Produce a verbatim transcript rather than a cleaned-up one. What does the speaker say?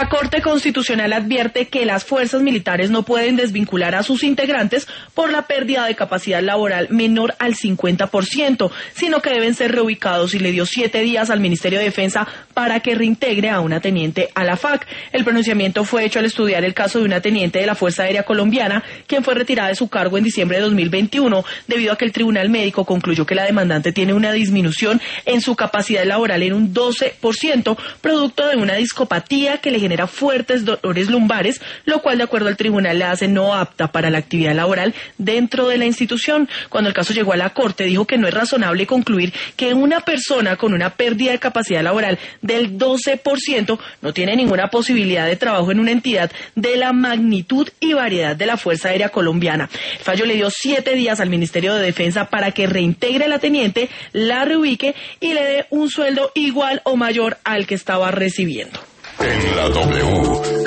La Corte Constitucional advierte que las fuerzas militares no pueden desvincular a sus integrantes por la pérdida de capacidad laboral menor al cincuenta por ciento, sino que deben ser reubicados y le dio siete días al Ministerio de Defensa para que reintegre a una teniente a la F A C. El pronunciamiento fue hecho al estudiar el caso de una teniente de la Fuerza Aérea Colombiana, quien fue retirada de su cargo en diciembre de dos mil veintiuno, debido a que el Tribunal Médico concluyó que la demandante tiene una disminución en su capacidad laboral en un doce por ciento, producto de una discopatía que le genera fuertes dolores lumbares, lo cual, de acuerdo al tribunal, la hace no apta para la actividad laboral dentro de la institución. Cuando el caso llegó a la Corte, dijo que no es razonable concluir que una persona con una pérdida de capacidad laboral del doce por ciento no tiene ninguna posibilidad de trabajo en una entidad de la magnitud y variedad de la Fuerza Aérea Colombiana. El fallo le dio siete días al Ministerio de Defensa para que reintegre a la teniente, la reubique y le dé un sueldo igual o mayor al que estaba recibiendo. En la W.